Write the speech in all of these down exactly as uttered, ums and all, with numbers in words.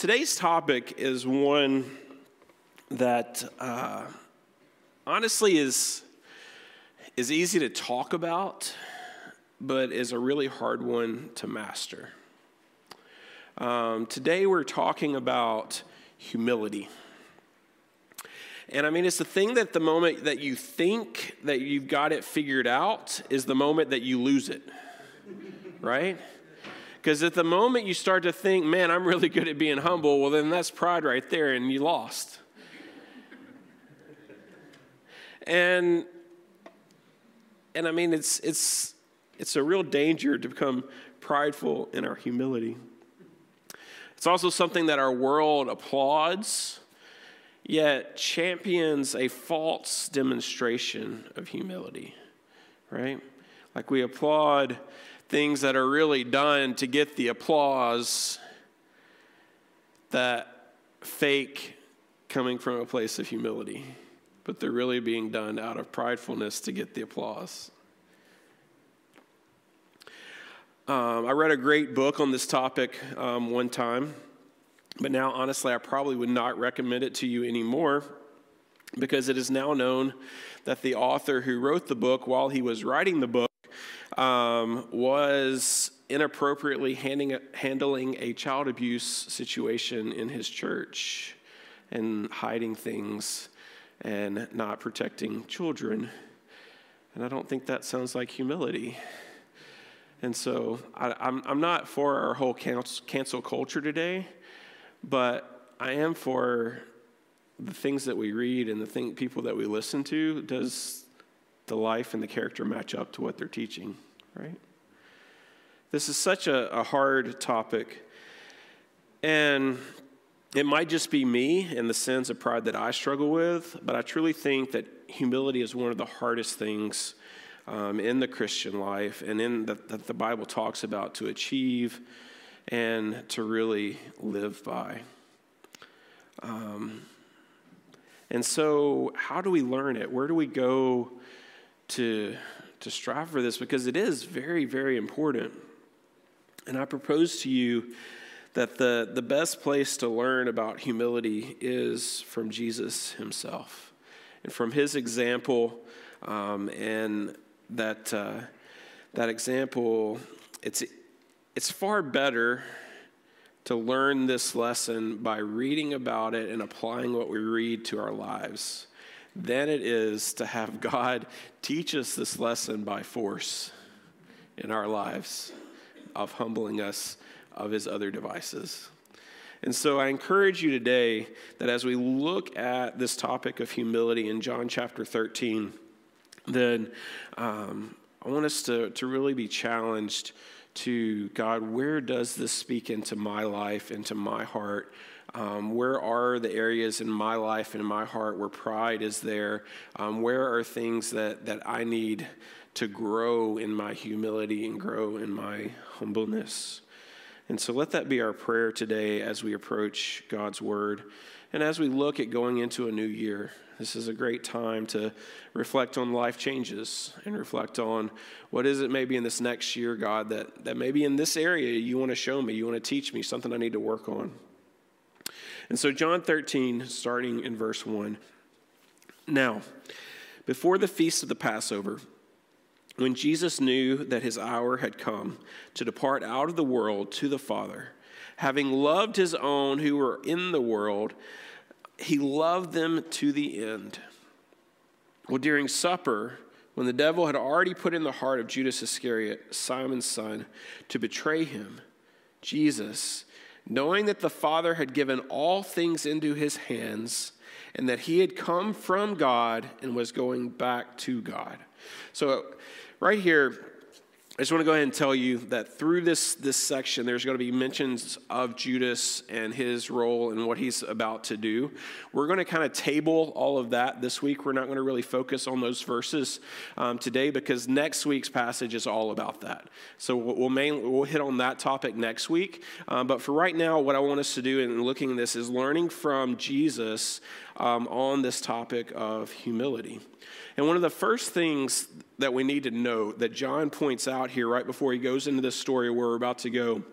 today's topic is one that uh, honestly is, is easy to talk about, but is a really hard one to master. Um, today we're talking about humility. And I mean, it's the thing that the moment that you think that you've got it figured out is the moment that you lose it, right? Because at the moment you start to think, man, I'm really good at being humble, well, then that's pride right there, and you lost. And, and I mean, it's it's it's a real danger to become prideful in our humility. It's also something that our world applauds, yet champions a false demonstration of humility, right? Like we applaud things that are really done to get the applause, that fake coming from a place of humility, but they're really being done out of pridefulness to get the applause. Um, I read a great book on this topic um, one time, but now honestly I probably would not recommend it to you anymore, because it is now known that the author who wrote the book, while he was writing the book, Um, was inappropriately handing, handling a child abuse situation in his church and hiding things and not protecting children. And I don't think that sounds like humility. And so I, I'm, I'm not for our whole cancel, cancel culture today, but I am for the things that we read and the thing, people that we listen to. Does the life and the character match up to what they're teaching, right? This is such a, a hard topic. And it might just be me and the sins of pride that I struggle with, but I truly think that humility is one of the hardest things um, in the Christian life and in the, that the Bible talks about to achieve and to really live by. Um, and so how do we learn it? Where do we go to to strive for this? Because it is very, very important. And I propose to you that the, the best place to learn about humility is from Jesus himself and from his example. Um, and that uh, that example, it's it's far better to learn this lesson by reading about it and applying what we read to our lives than it is to have God teach us this lesson by force in our lives of humbling us of his other devices. And so I encourage you today that as we look at this topic of humility in John chapter thirteen, then um, I want us to, to really be challenged to, God, where does this speak into my life, into my heart? Um, where are the areas in my life and in my heart where pride is there? Um, where are things that, that I need to grow in my humility and grow in my humbleness? And so let that be our prayer today as we approach God's word. And as we look at going into a new year, this is a great time to reflect on life changes and reflect on what is it maybe in this next year, God, that, that maybe in this area you want to show me, you want to teach me, something I need to work on. And so John thirteen, starting in verse one. Now, before the feast of the Passover, when Jesus knew that his hour had come to depart out of the world to the Father, having loved his own who were in the world, he loved them to the end. Well, during supper, when the devil had already put in the heart of Judas Iscariot, Simon's son, to betray him, Jesus, knowing that the Father had given all things into his hands and that he had come from God and was going back to God. So right here, I just want to go ahead and tell you that through this, this section, there's going to be mentions of Judas and his role and what he's about to do. We're going to kind of table all of that this week. We're not going to really focus on those verses um, today because next week's passage is all about that. So we'll, mainly, we'll hit on that topic next week. Um, but for right now, what I want us to do in looking at this is learning from Jesus um, on this topic of humility. And one of the first things that we need to note that John points out here right before he goes into this story where we're about to go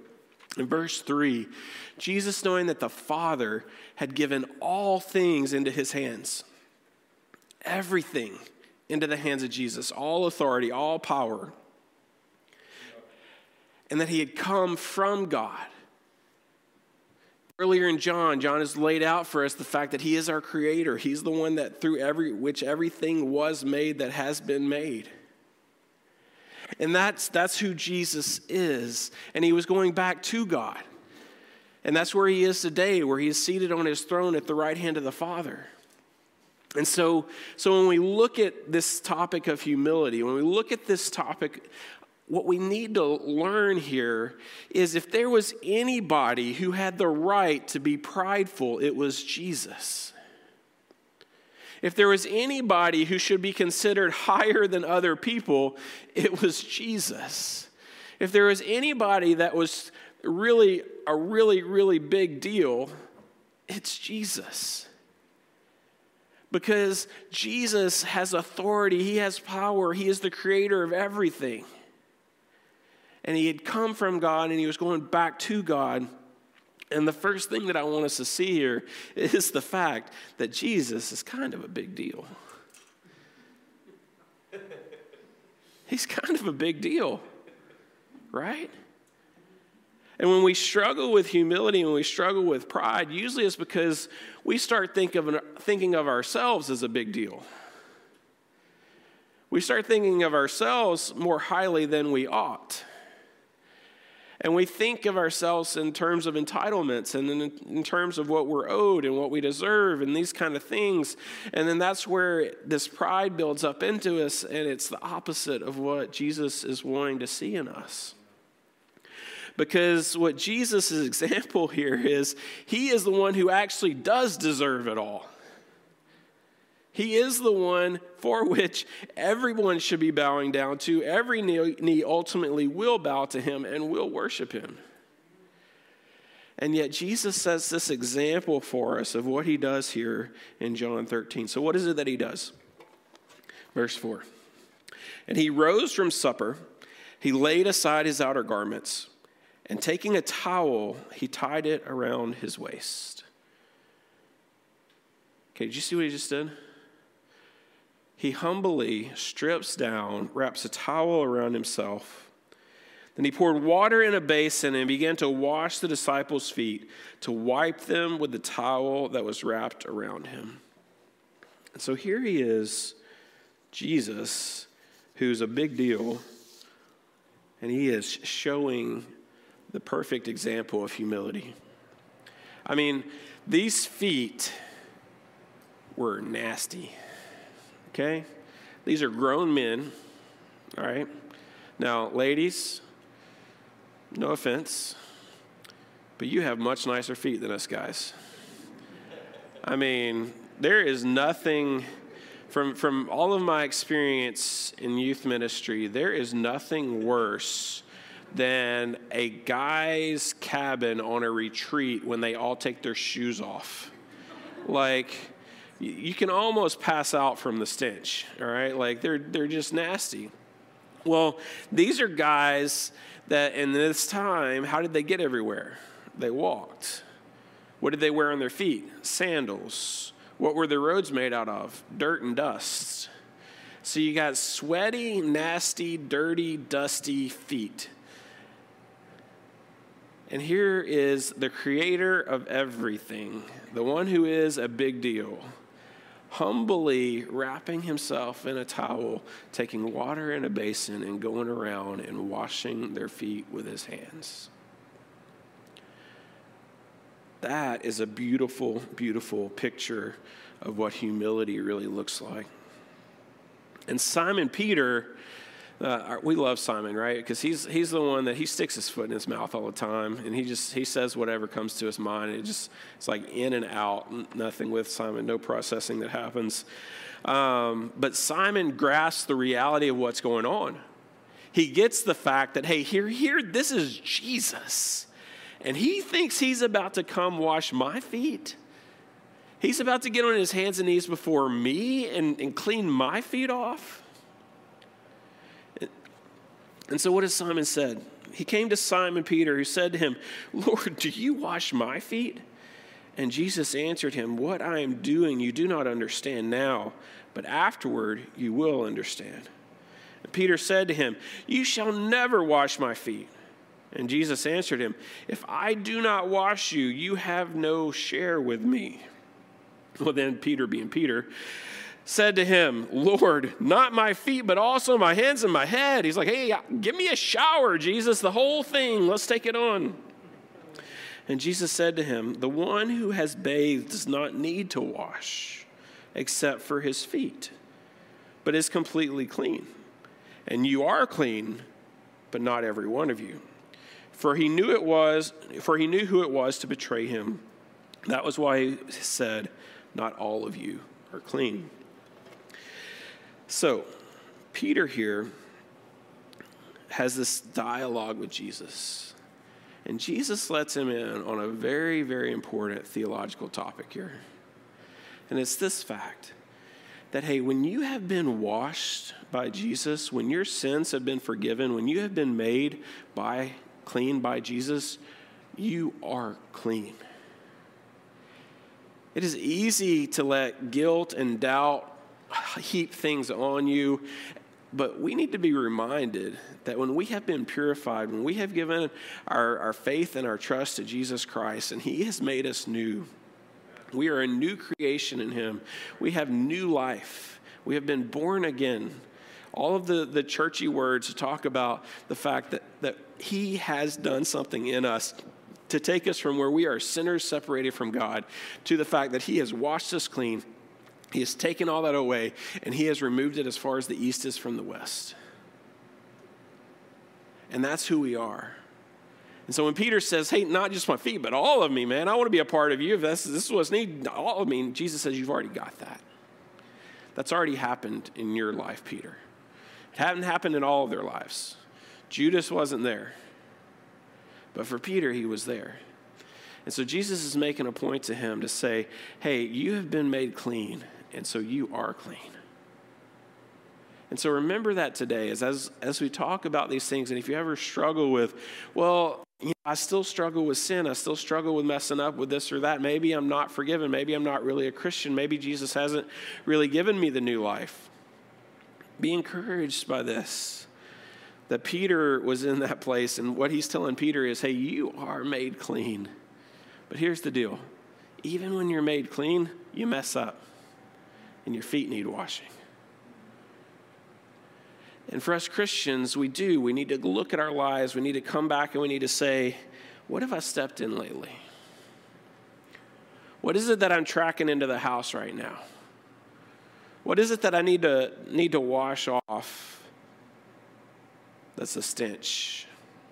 In verse three, Jesus, knowing that the Father had given all things into his hands, everything into the hands of Jesus, all authority, all power, and that he had come from God. Earlier in John, John has laid out for us the fact that he is our creator. He's the one that through every which everything was made that has been made. And that's, that's who Jesus is. And he was going back to God. And that's where he is today, where he is seated on his throne at the right hand of the Father. And so, so when we look at this topic of humility, when we look at this topic, what we need to learn here is if there was anybody who had the right to be prideful, it was Jesus. If there was anybody who should be considered higher than other people, it was Jesus. If there was anybody that was really a really, really big deal, it's Jesus. Because Jesus has authority, he has power, he is the creator of everything. And he had come from God and he was going back to God. And the first thing that I want us to see here is the fact that Jesus is kind of a big deal. He's kind of a big deal, right? And when we struggle with humility and when we struggle with pride, usually it's because we start think of, thinking of ourselves as a big deal. We start thinking of ourselves more highly than we ought. And we think of ourselves in terms of entitlements and in, in terms of what we're owed and what we deserve and these kind of things. And then that's where this pride builds up into us, and it's the opposite of what Jesus is wanting to see in us. Because what Jesus' example here is, he is the one who actually does deserve it all. He is the one for which everyone should be bowing down to. Every knee ultimately will bow to him and will worship him. And yet Jesus sets this example for us of what he does here in John thirteen. So what is it that he does? Verse four. And he rose from supper, he laid aside his outer garments, and taking a towel, he tied it around his waist. Okay, did you see what he just did? He humbly strips down, wraps a towel around himself. Then he poured water in a basin and began to wash the disciples' feet, to wipe them with the towel that was wrapped around him. And so here he is, Jesus, who's a big deal, and he is showing the perfect example of humility. I mean, these feet were nasty. Okay? These are grown men, all right? Now, ladies, no offense, but you have much nicer feet than us guys. I mean, there is nothing, from, from all of my experience in youth ministry, there is nothing worse than a guy's cabin on a retreat when they all take their shoes off. Like, you can almost pass out from the stench, all right? Like, they're they're just nasty. Well, these are guys that in this time, how did they get everywhere? They walked. What did they wear on their feet? Sandals. What were their roads made out of? Dirt and dust. So you got sweaty, nasty, dirty, dusty feet. And here is the creator of everything, the one who is a big deal, humbly wrapping himself in a towel, taking water in a basin and going around and washing their feet with his hands. That is a beautiful, beautiful picture of what humility really looks like. And Simon Peter, uh, we love Simon, right? Because he's he's the one that he sticks his foot in his mouth all the time, and he just he says whatever comes to his mind. It just it's like in and out, nothing with Simon, no processing that happens. Um, but Simon grasps the reality of what's going on. He gets the fact that hey, here here this is Jesus, and he thinks he's about to come wash my feet. He's about to get on his hands and knees before me and, and clean my feet off. And so what has Simon said? He came to Simon Peter, who said to him, "Lord, do you wash my feet?" And Jesus answered him, "What I am doing you do not understand now, but afterward you will understand." And Peter said to him, "You shall never wash my feet." And Jesus answered him, "If I do not wash you, you have no share with me." Well, then Peter, being Peter, said to him, "Lord, not my feet, but also my hands and my head." He's like, "Hey, give me a shower, Jesus, the whole thing. Let's take it on." And Jesus said to him, "The one who has bathed does not need to wash except for his feet, but is completely clean. And you are clean, but not every one of you." For he knew it was, for he knew who it was to betray him. That was why he said, "Not all of you are clean." So, Peter here has this dialogue with Jesus. And Jesus lets him in on a very, very important theological topic here. And it's this fact that, hey, when you have been washed by Jesus, when your sins have been forgiven, when you have been made by clean by Jesus, you are clean. It is easy to let guilt and doubt heap things on you, but we need to be reminded that when we have been purified, when we have given our, our faith and our trust to Jesus Christ, and he has made us new, we are a new creation in him. We have new life. We have been born again. All of the, the churchy words talk about the fact that, that he has done something in us to take us from where we are sinners separated from God to the fact that he has washed us clean. He has taken all that away, and he has removed it as far as the east is from the west. And that's who we are. And so when Peter says, "Hey, not just my feet, but all of me, man, I want to be a part of you. If this, this is what's needed, all of me," Jesus says, "You've already got that. That's already happened in your life, Peter. It hadn't happened in all of their lives. Judas wasn't there. But for Peter, he was there." And so Jesus is making a point to him to say, "Hey, you have been made clean, and so you are clean." And so remember that today as, as, as we talk about these things, and if you ever struggle with, well, you know, I still struggle with sin, I still struggle with messing up with this or that, maybe I'm not forgiven, maybe I'm not really a Christian, maybe Jesus hasn't really given me the new life. Be encouraged by this, that Peter was in that place, and what he's telling Peter is, hey, you are made clean. But here's the deal. Even when you're made clean, you mess up, and your feet need washing. And for us Christians, we do. We need to look at our lives. We need to come back and we need to say, what have I stepped in lately? What is it that I'm tracking into the house right now? What is it that I need to need to wash off that's a stench?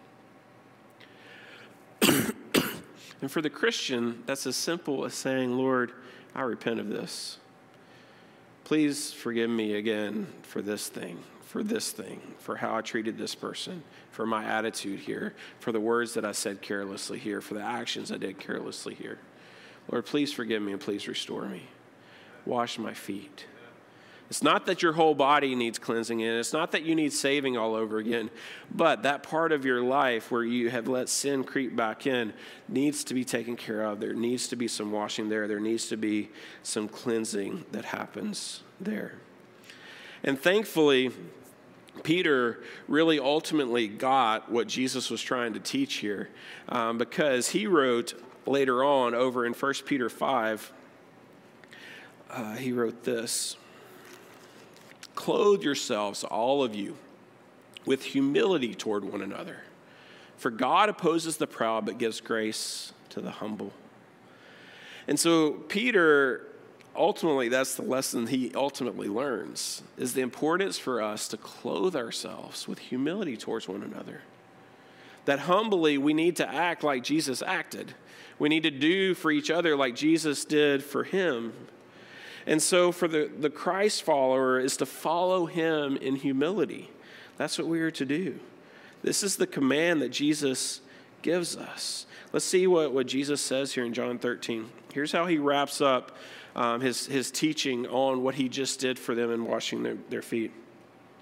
And for the Christian, that's as simple as saying, Lord, I repent of this. Please forgive me again for this thing, for this thing, for how I treated this person, for my attitude here, for the words that I said carelessly here, for the actions I did carelessly here. Lord, please forgive me and please restore me. Wash my feet. It's not that your whole body needs cleansing in. It's not that you need saving all over again. But that part of your life where you have let sin creep back in needs to be taken care of. There needs to be some washing there. There needs to be some cleansing that happens there. And thankfully, Peter really ultimately got what Jesus was trying to teach here, um, because he wrote later on over in First Peter five, uh, he wrote this. Clothe yourselves, all of you, with humility toward one another. For God opposes the proud, but gives grace to the humble. And so Peter, ultimately, that's the lesson he ultimately learns, is the importance for us to clothe ourselves with humility towards one another. That humbly we need to act like Jesus acted. We need to do for each other like Jesus did for him. And so for the, the Christ follower is to follow him in humility. That's what we are to do. This is the command that Jesus gives us. Let's see what, what Jesus says here in John thirteen. Here's how he wraps up um, his, his teaching on what he just did for them in washing their, their feet.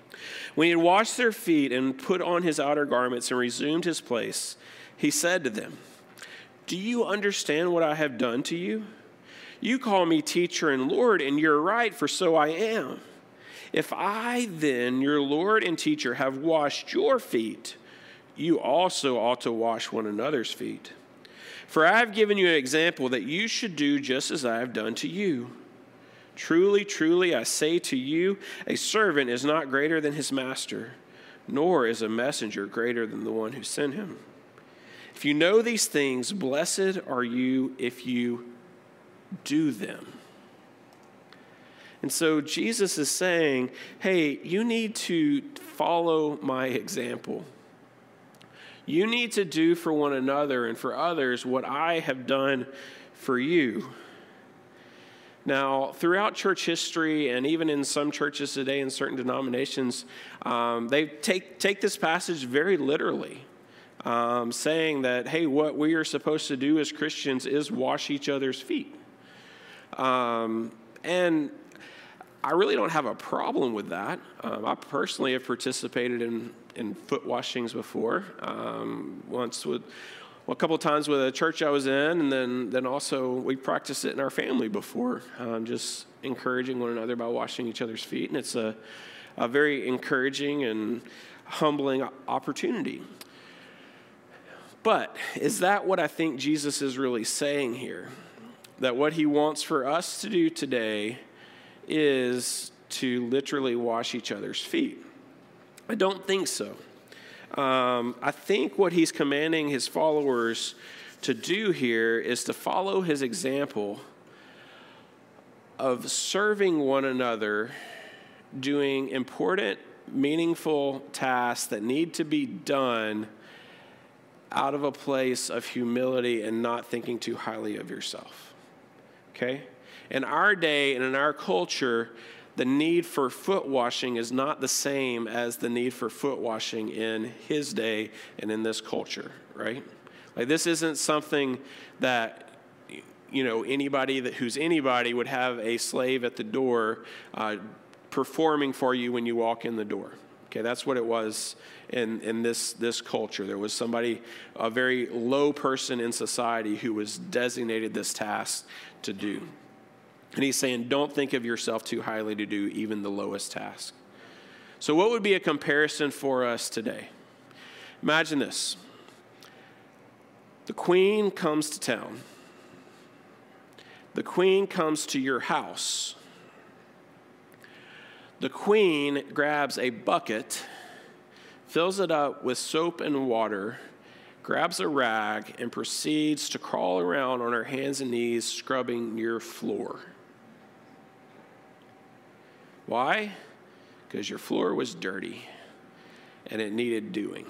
When he had washed their feet and put on his outer garments and resumed his place, he said to them, "Do you understand what I have done to you? You call me teacher and Lord, and you're right, for so I am. If I then, your Lord and teacher, have washed your feet, you also ought to wash one another's feet. For I have given you an example that you should do just as I have done to you. Truly, truly, I say to you, a servant is not greater than his master, nor is a messenger greater than the one who sent him. If you know these things, blessed are you if you do them." And so Jesus is saying, hey, you need to follow my example. You need to do for one another and for others what I have done for you. Now, throughout church history, and even in some churches today in certain denominations, um, they take, take this passage very literally, um, saying that, hey, what we are supposed to do as Christians is wash each other's feet. Um, and I really don't have a problem with that. Um, I personally have participated in, in foot washings before, um, once with, well, a couple of times with a church I was in, and then, then also we practiced it in our family before, um, just encouraging one another by washing each other's feet. And it's a, a very encouraging and humbling opportunity. But is that what I think Jesus is really saying here? That what he wants for us to do today is to literally wash each other's feet? I don't think so. Um, I think what he's commanding his followers to do here is to follow his example of serving one another, doing important, meaningful tasks that need to be done out of a place of humility and not thinking too highly of yourself. Okay? In our day and in our culture, the need for foot washing is not the same as the need for foot washing in his day and in this culture, right? Like, this isn't something that, you know, anybody that who's anybody would have a slave at the door uh, performing for you when you walk in the door. Okay, that's what it was in, in this, this culture. There was somebody, a very low person in society who was designated this task to do. And he's saying, don't think of yourself too highly to do even the lowest task. So what would be a comparison for us today? Imagine this. The queen comes to town. The queen comes to your house. The queen grabs a bucket, fills it up with soap and water, grabs a rag, and proceeds to crawl around on her hands and knees scrubbing your floor. Why? Because your floor was dirty and it needed doing.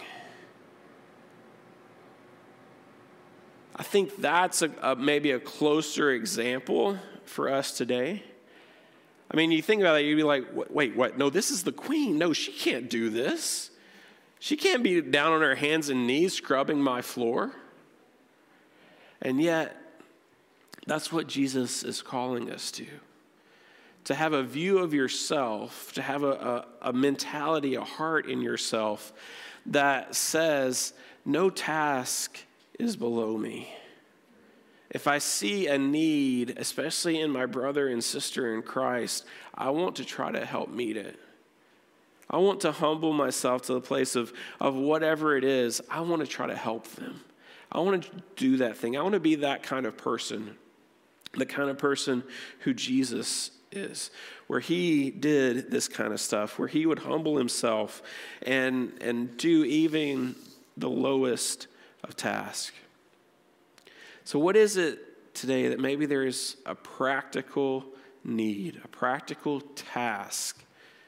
I think that's a, a, maybe a closer example for us today. I mean, you think about it, you'd be like, wait, what? No, this is the queen. No, she can't do this. She can't be down on her hands and knees scrubbing my floor. And yet, that's what Jesus is calling us to. To have a view of yourself, to have a, a, a mentality, a heart in yourself that says, no task is below me. If I see a need, especially in my brother and sister in Christ, I want to try to help meet it. I want to humble myself to the place of, of whatever it is. I want to try to help them. I want to do that thing. I want to be that kind of person, the kind of person who Jesus is, where he did this kind of stuff, where he would humble himself and, and do even the lowest of tasks. So what is it today that maybe there is a practical need, a practical task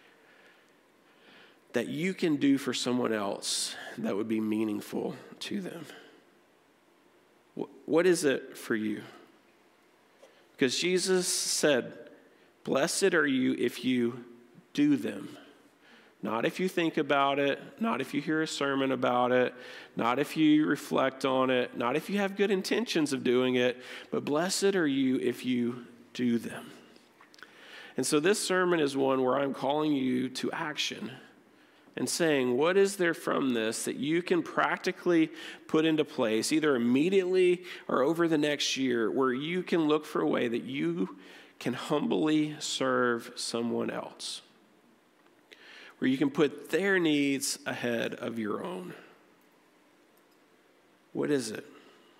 that you can do for someone else that would be meaningful to them? What is it for you? Because Jesus said, blessed are you if you do them. Not if you think about it, not if you hear a sermon about it, not if you reflect on it, not if you have good intentions of doing it, but blessed are you if you do them. And so this sermon is one where I'm calling you to action. and saying, what is there from this that you can practically put into place, either immediately or over the next year, where you can look for a way that you can humbly serve someone else, where you can put their needs ahead of your own? What is it?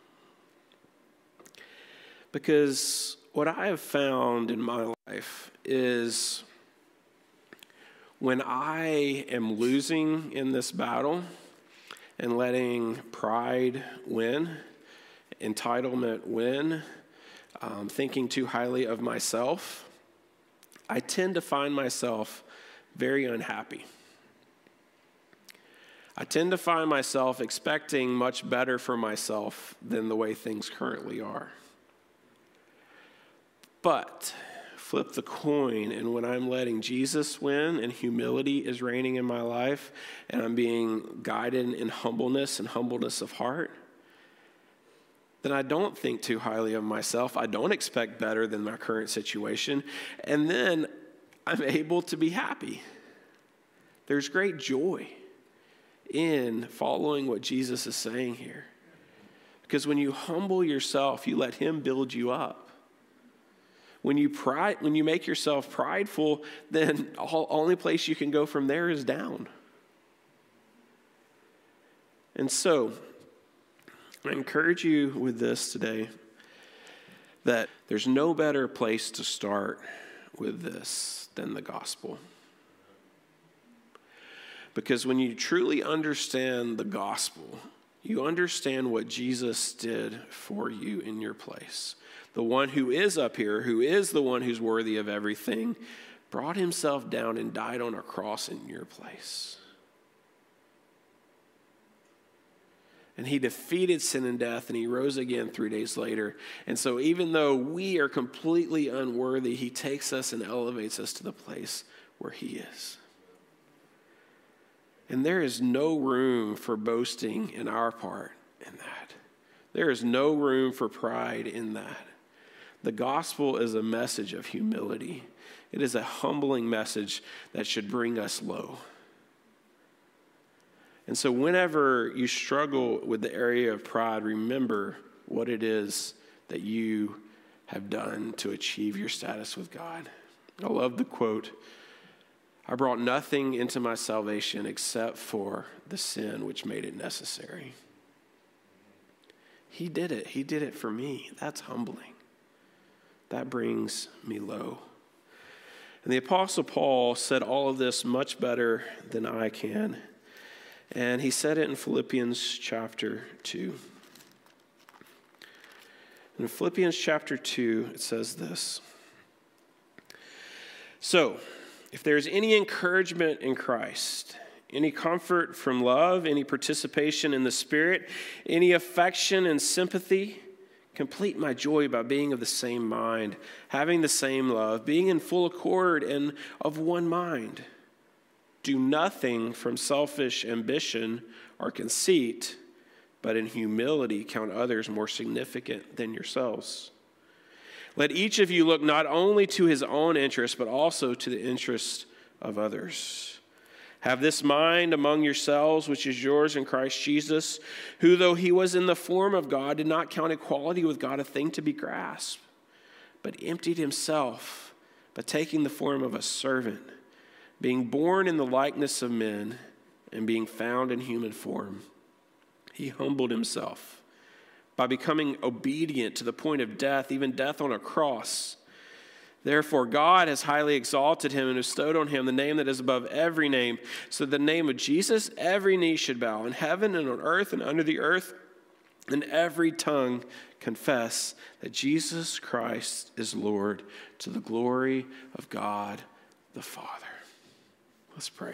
Because what I have found in my life is when I am losing in this battle and letting pride win, entitlement win, um, thinking too highly of myself, I tend to find myself very unhappy. I tend to find myself expecting much better for myself than the way things currently are. But flip the coin, and when I'm letting Jesus win and humility is reigning in my life, and I'm being guided in humbleness and humbleness of heart, then I don't think too highly of myself. I don't expect better than my current situation, and then I'm able to be happy. There's great joy in following what Jesus is saying here. Because when you humble yourself, you let him build you up. When you pride, when you make yourself prideful, then the only place you can go from there is down. And so, I encourage you with this today, that there's no better place to start with this than the gospel. Because when you truly understand the gospel, you understand what Jesus did for you in your place. The one who is up here, who is the one who's worthy of everything, brought himself down and died on a cross in your place. And he defeated sin and death, and he rose again three days later. And so even though we are completely unworthy, he takes us and elevates us to the place where he is. And there is no room for boasting in our part in that. There is no room for pride in that. The gospel is a message of humility. It is a humbling message that should bring us low. And so whenever you struggle with the area of pride, remember what it is that you have done to achieve your status with God. I love the quote, I brought nothing into my salvation except for the sin which made it necessary. He did it. He did it for me. That's humbling. That brings me low. And the Apostle Paul said all of this much better than I can. And he said it in Philippians chapter two. In Philippians chapter two, it says this. So, if there's any encouragement in Christ, any comfort from love, any participation in the Spirit, any affection and sympathy, complete my joy by being of the same mind, having the same love, being in full accord and of one mind. Do nothing from selfish ambition or conceit, but in humility count others more significant than yourselves. Let each of you look not only to his own interest, but also to the interest of others. Have this mind among yourselves, which is yours in Christ Jesus, who, though he was in the form of God, did not count equality with God a thing to be grasped, but emptied himself by taking the form of a servant, being born in the likeness of men, and being found in human form. He humbled himself by becoming obedient to the point of death, even death on a cross. Therefore, God has highly exalted him and bestowed on him the name that is above every name, so that the name of Jesus every knee should bow, in heaven and on earth and under the earth, and every tongue confess that Jesus Christ is Lord, to the glory of God the Father. Let's pray.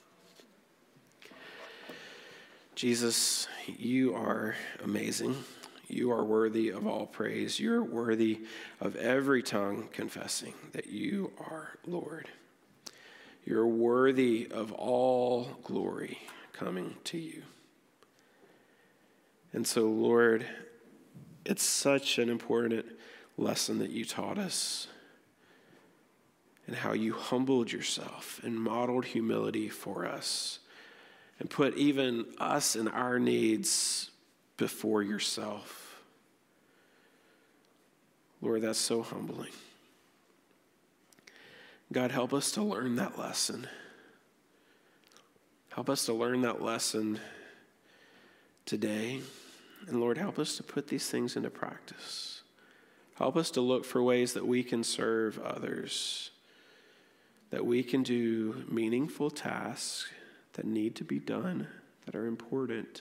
Jesus, you are amazing. You are worthy of all praise. You're worthy of every tongue confessing that you are Lord. You're worthy of all glory coming to you. And so, Lord, it's such an important lesson that you taught us. and how you humbled yourself and modeled humility for us and put even us and our needs before yourself. Lord, that's so humbling. God, help us to learn that lesson. Help us to learn that lesson today. And Lord, help us to put these things into practice. Help us to look for ways that we can serve others, that we can do meaningful tasks that need to be done, that are important,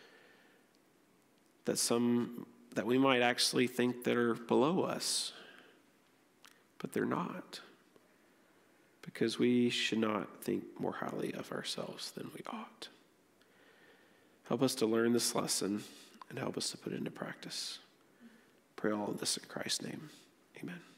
that some that we might actually think that are below us, but they're not, because we should not think more highly of ourselves than we ought. Help us to learn this lesson and help us to put it into practice. Pray all of this in Christ's name. Amen.